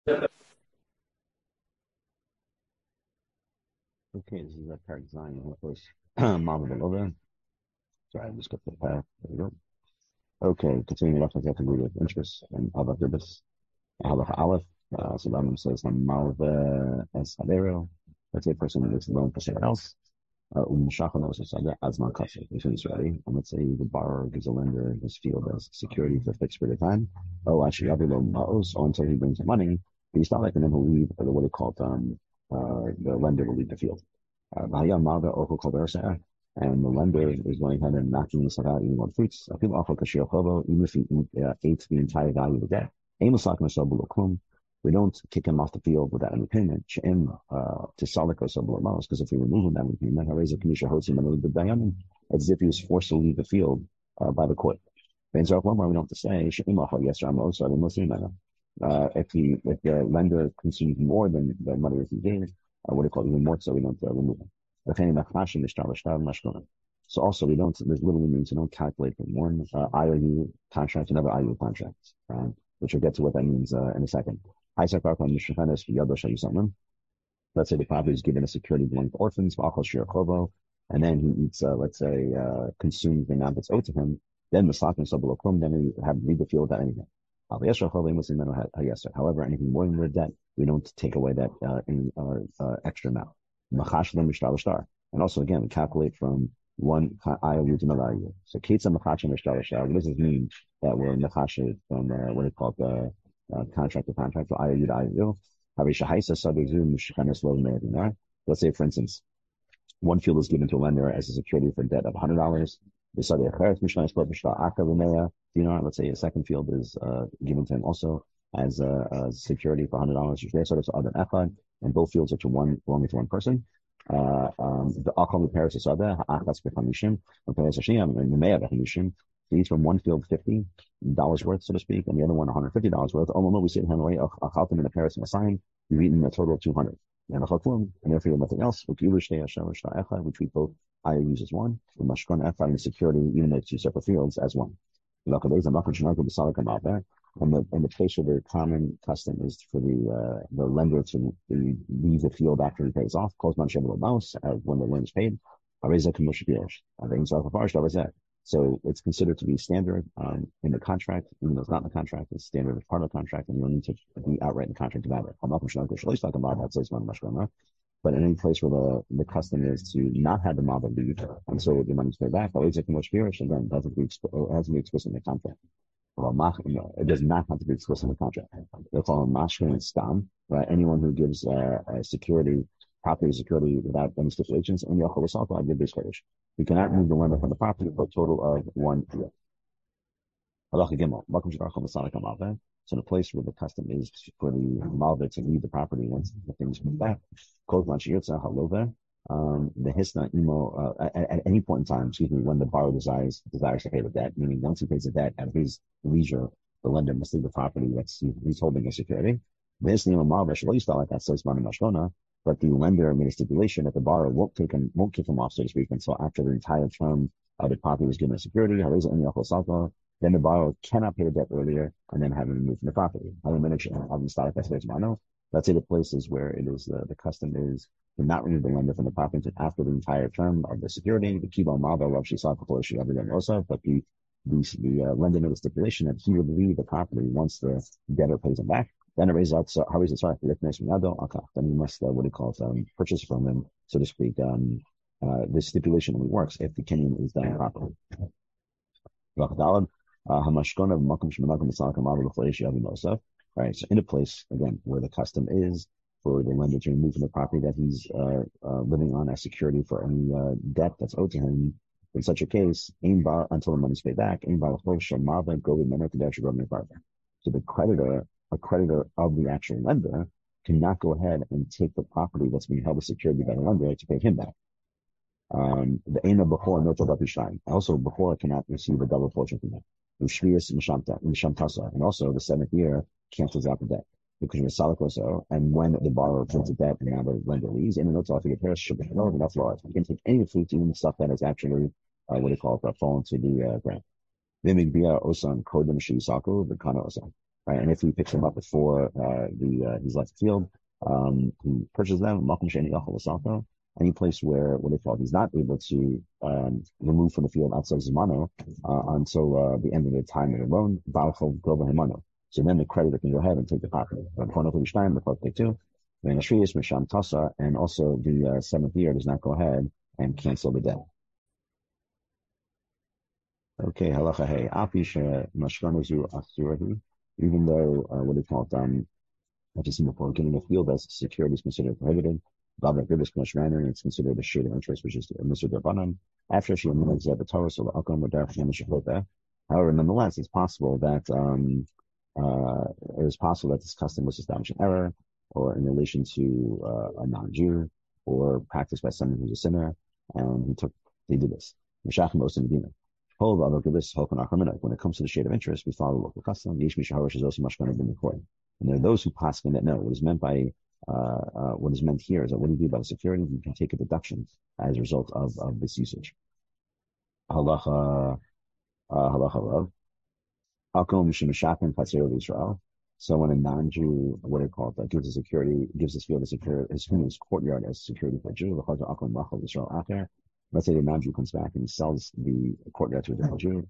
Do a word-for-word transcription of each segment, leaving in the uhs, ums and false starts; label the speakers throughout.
Speaker 1: Okay, this is a parak Zion, of course. Mama Belova. Sorry, I just got the parak. There we go. Okay, continuing up with category of interest and Abba Gibbis, Abba Aleph. Uh, so Rambam says, Malva es Hadero. Let's say a person is loan for someone else. Uh, Um Shachan also said that as Kasha, if it's ready. And let's say the borrower gives a lender his field as security for a fixed period of time. Oh, actually, I'll be loan Ma'os, or until he brings the money. But he's not letting them leave, or what they call it, um, uh, the lender will leave the field. Uh, V'haya Malva Ocho Kol Be'er and the lender is going ahead and knocking himself out eating on fruits. I feel awful Kashir Chobo, even if he uh, ate the entire value of the debt. Amos Lakim Sobulukum. We don't kick him off the field without any payment. She'im uh, to Saliko Sobulamos, because if we remove him, that would mean that Hareza Kamisha Hosim and the Dayanim, as if he was forced to leave the field uh, by the court. Ben Zark one more we don't have to say, She'im Achal Yes Ramos, so the Muslim uh, if he if the lender consumes more than the money that he gave, uh, what do you call it, even more so we don't uh, remove him. So also we don't, this literally means we don't calculate from one uh, I O U contract to another I O U contract, right? Which we'll get to what that means uh, in a second. Let's say the property is given a security belonging to orphans, and then he eats, uh, let's say, uh, consumes the amount that's owed to him, then then we have leave the field without anything. However, anything more than the debt, we don't take away that uh, in, uh, uh, extra amount. And also, again, we calculate from one I O U to another I O U. So, Ketsa Machasha Mishtar Shtar, what does this mean that we're Machasha from uh, what is called the uh, uh, contract to contract, so I O U to I O U? Let's say, for instance, one field is given to a lender as a security for debt of one hundred dollars. Let's say a second field is uh, given to him also as a, a security for one hundred dollars. And both fields are to one belonging to one person. Uh, um, the Akal repairs the Sada, Achas Befamishim, repairs Hashem, and Nemea Befamishim. Each from one field fifty dollars worth, so to speak, and the other one one hundred fifty dollars worth. Oh, no, we say to him, Achaltim in the Paris and a sign, you've eaten a total of two hundred. And a Chakum, and therefore nothing else. We treat both I O Us as one, the Mashkon Echad and security, even though it's two separate fields, as one. And the, and the place where the common custom is for the uh, the lender to, to leave the field after he pays off, close man shem mouse uh, when the loan is paid. So it's considered to be standard um, in the contract, even though it's not in the contract. It's standard as part of the contract, and you don't need to be outright in the contract about it. But in any place where the, the custom is to not have the mother leave, and so the money's paid back, again, it doesn't be, it has to be explicit in the contract. Well, no, it does not have to be explicit in the contract. They'll call him mashkin and stam, right? Anyone who gives uh, a security, property security without any stipulations, and Yochel Wasalto, I give this credit. You cannot move the lender from the property for a total of one year. So the place where the custom is for the malva to leave the property once the things come back, um, the hisna emo uh, at, at any point in time, excuse me, when the borrower desires desires to pay the debt, meaning once he pays the debt at his leisure, the lender must leave the property that's he's holding as security. The hisna emo malva should always like that says mashkona, but the lender made a stipulation that the borrower won't take him, won't kick him off, so to speak, until after the entire term of the property was given as security. Then the borrower cannot pay the debt earlier and then have him removed from the property. Let's say the places where it is uh, the custom is to not remove the lender from the property until after the entire term of the security. The kibbutz malva rav shisa before she ever done also, but the the, the uh, lender made a stipulation that he would leave the property once the debtor pays him back. Then it raises out, so how is it sorry? Then you must uh, what do you call it? Um, purchase from him, so to speak. Um, uh, this stipulation only works if the kinyan is done properly. Right, so in a place, again, where the custom is for the lender to remove from the property that he's uh, uh, living on as security for any uh, debt that's owed to him, in such a case, bar, until the money's paid back, bar, so the creditor, a creditor of the actual lender, cannot go ahead and take the property that's being held as security by the lender to pay him back. Um, the aim of before no shine. Also, before cannot receive a double portion from that. And also, the seventh year cancels out the debt because you're salikoso. And when the borrower pays the debt and now the lender leaves, in the notes, I think the should be no enough laws. You can take any of the fruits, even the stuff that is actually uh, what do you call it, fallen to the uh, ground. Then we be osan kodem shisaku the kana osan. right? And if he picks them up before uh, the uh, he's left the field, um, he purchases them. Any place where what they call he's not able to um, remove from the field outside Zimano uh, until uh, the end of the time of the loan, so then the creditor can go ahead and take the property. The part take two, and also the uh, seventh year does not go ahead and cancel the debt. Okay, halacha hey, apisha mashkanazu asurahi, even though uh, what they call it, um, I've just seen before, getting a field as security is considered prohibited. Babak Ribis Manner, and it's considered a shade of interest, which is Mister Darbanan. After she amends the Torah, so Alkam Wadar. However, nonetheless, it's possible that um, uh, it is possible that this custom was established in error, or in relation to uh, a non-Jew, or practiced by someone who's a sinner, and he took they did this. When it comes to the shade of interest, we follow local custom. Yesh Mishaharish is also much better than the court. And there are those who paskin that no, what is meant by uh, uh, what is meant here is that what do you do about the security? You can take a deduction as a result of, of this usage. Halacha uh, halacha rav. Akom shemishakin patzir Israel. So when a non-Jew, what do you call it, uh, gives a security, gives his field a security, his, his courtyard as security for a Jew, let's say the non-Jew comes back and he sells the courtyard to a different Jew.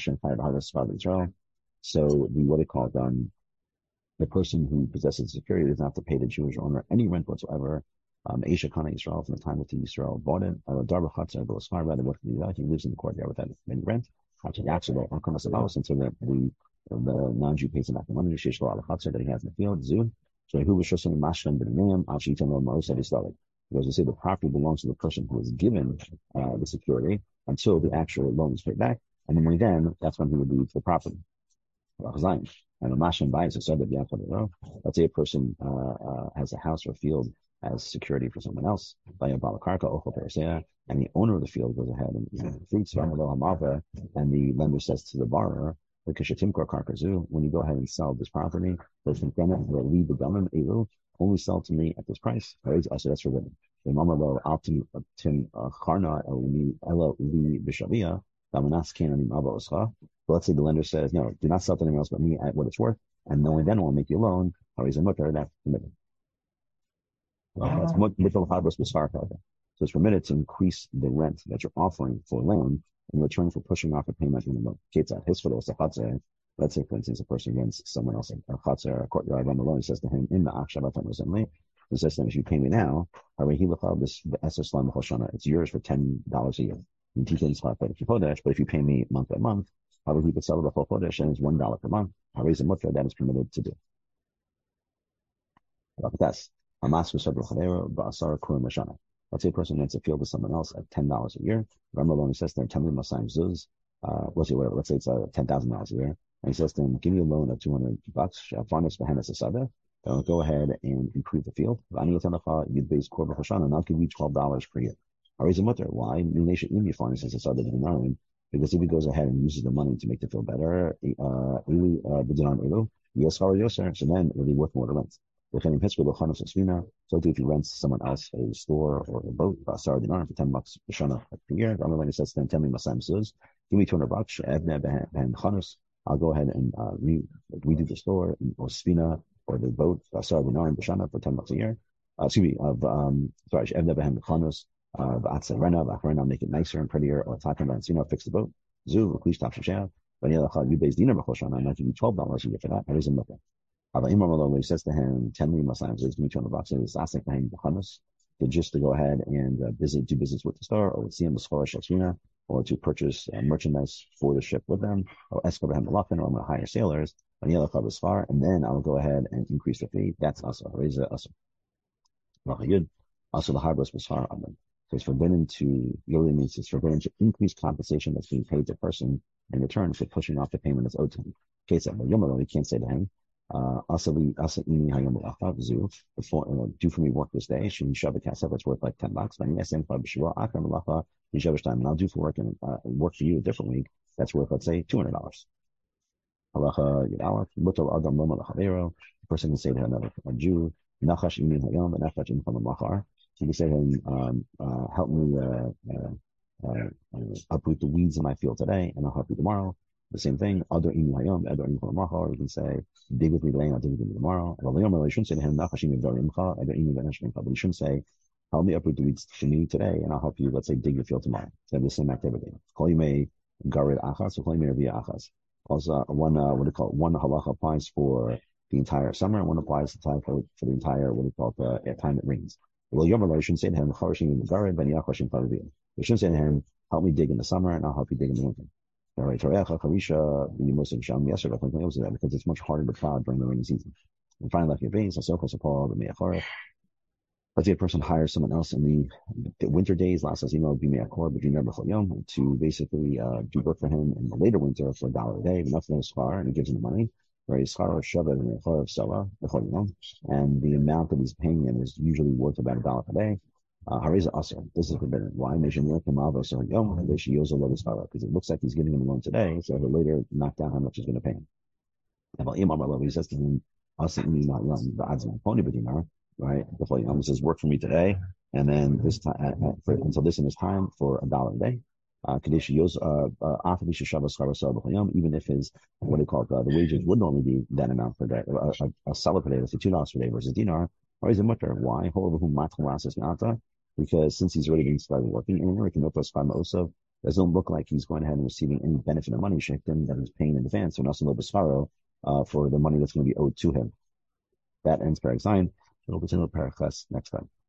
Speaker 1: So the what do you call it, um, the person who possesses security doesn't have to pay the Jewish owner any rent whatsoever. Um, Aisha Kana Yisrael, from the time that the Yisrael bought it, Darba Chatzar, but far rather what he he lives in the courtyard without any rent. Until the the, the non-Jew pays him back the money, Shishlo al Chatzar that he has in the field, Zun. So who was Shosim Mashkan ben Name, Al Shitan al Ma'usad Islamic. Because they say the property belongs to the person who is given uh, the security until the actual loan is paid back, and then when then that's when he would leave the property. And a mashon buys a suburb. Let's say a person uh, uh, has a house or a field as security for someone else, by a balakarka and the owner of the field goes ahead and you know, fruits and the lender says to the borrower, when you go ahead and sell this property, leave the government only sell to me at this price. So that's forbidden. But let's say the lender says, no, do not sell to anyone else but me at what it's worth, and only then will make you a loan. That's permitted. So it's permitted to increase the rent that you're offering for loan in return for pushing off a payment in the loan. Let's say, for instance, a person rents someone else a chatzar, a courtyard on the loan. He says to him, in the akshabat recently, he says to him, if you pay me now, it's yours for ten dollars a year. But if you pay me month by month, he could sell the whole chodesh and it's one dollar per month. That is permitted to do. Let's say a person rents a field to someone else at ten dollars a year. Ramah says to him, tell me Masayim Zuz. Uh, let's say whatever. Let's say it's uh, ten thousand dollars a year, and he says to him, "Give me a loan of two hundred bucks. Farnas behenas asada. I'll go ahead and improve the field. You'd base korban chashana, and I'll give you twelve dollars per year." Why? Because if he goes ahead and uses the money to make the field better, uh, so then it'll be worth more to rent. So if he rents someone else a store or a boat, for ten bucks per year, Ramadan says to them, tell me Masayim Suz, give me two hundred bucks, I'll go ahead and uh, re- redo the store or Svina or the boat, for ten bucks a year. Uh, excuse me, of, um, sorry, uh, I'll make it nicer and prettier, or talking about, you know, fix the boat. Zoo, please stop Shashah. But you base dinner, I'm not giving you twelve dollars a year for that. That isn't nothing. He says to him, ten million Masayim, give me two hundred bucks. It's asking behind the Chanos to just to go ahead and uh, visit, do business with the store, or with C M Shalshina, or to purchase uh, merchandise for the ship with them, or Escobar Malafin, or I'm going to hire sailors, and then I'll go ahead and increase the fee. That's also raise it also. Also, the harbor was far on them. So it's forbidden to, really means it's forbidden to increase compensation that's being paid to a person in return for pushing off the payment that's owed to him. Okay, so we can't say to him, uh, before, uh, do for me work this day. It's worth like ten bucks. And I'll do for work and uh, work for you a different week. That's worth, let's say, two hundred dollars. The person can say to another a Jew, you can say to him, um, uh, help me uh, uh, uh, uproot the weeds in my field today, and I'll help you tomorrow. The same thing. Other in hayom, other in or you can say, dig with me today, and I'll dig with you tomorrow. You shouldn't say to him, but you shouldn't say, help me uproot the weeds for me today, and I'll help you, let's say, dig your field tomorrow. So have the same activity. Call you may garid achas, or call you may revi achas. Also, one, uh, what do you call it? One halacha applies for the entire summer, and one applies to time for, for the entire, what do you call it, uh, time it rains. Well, Yom you shouldn't say to him, you shouldn't say to him, help me dig in the summer, and I'll help you dig in the winter. All right, because it's much harder to plow during the rainy season. And finally, left your base, let's say a person hires someone else in the, the winter days, last as you know, to basically uh, do work for him in the later winter for a dollar a day, enough for his car, and he gives him the money. Right, and the amount that he's paying him is usually worth about a dollar per day. Uh, this is forbidden. Why? Because it looks like he's giving him a loan today, so he'll later knock down how much he's going to pay him. He says to him, right? He says, work for me today, and then this time uh, for, until this and this time for a dollar a day. Uh, even if his, what do you call it, uh, the wages would normally be that amount per day, a, a, a seller per day, let's say two dollars per day versus dinar, or is it mutter? Why? Because since he's already been started working, it doesn't look like he's going ahead and receiving any benefit of money that he's paying in advance, so uh, for the money that's going to be owed to him. That ends Perek Zayin. We'll continue with Perek Ches next time.